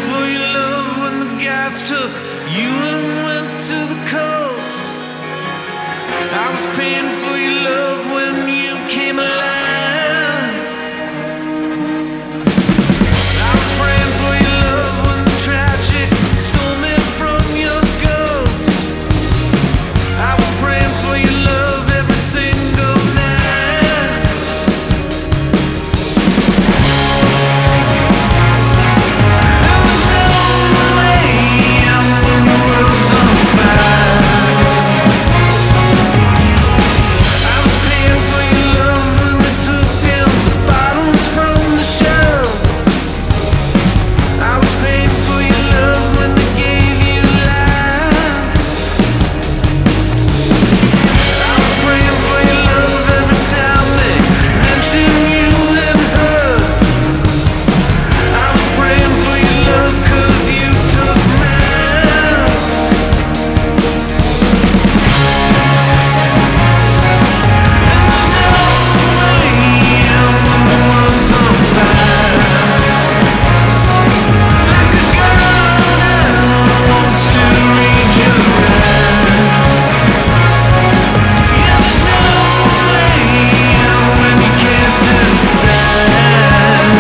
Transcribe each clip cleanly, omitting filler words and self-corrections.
for your love when the gas took you and went to the coast. I was paying for your love when you came alive. I was praying for your love when the tragic stole me from your ghost. I was praying for your love every single night. There was no way when the world's on fire. I was paying for your love when we took down the bottles from the shelf. I was paying for your love when they gave you life. I was praying for your love every time they mentioned you and her. I was praying for your love 'cause you took mine. There's no way when the world's on fire. Like a girl that wants to read your eyes. Yeah, there's no way when you can't decide.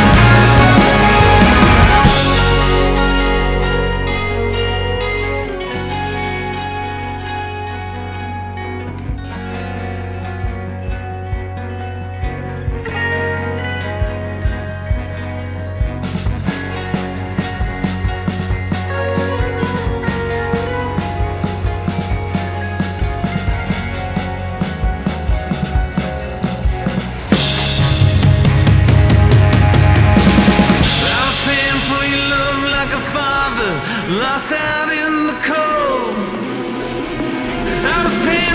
I was paying for your love like a father lost out in the cold. I was paying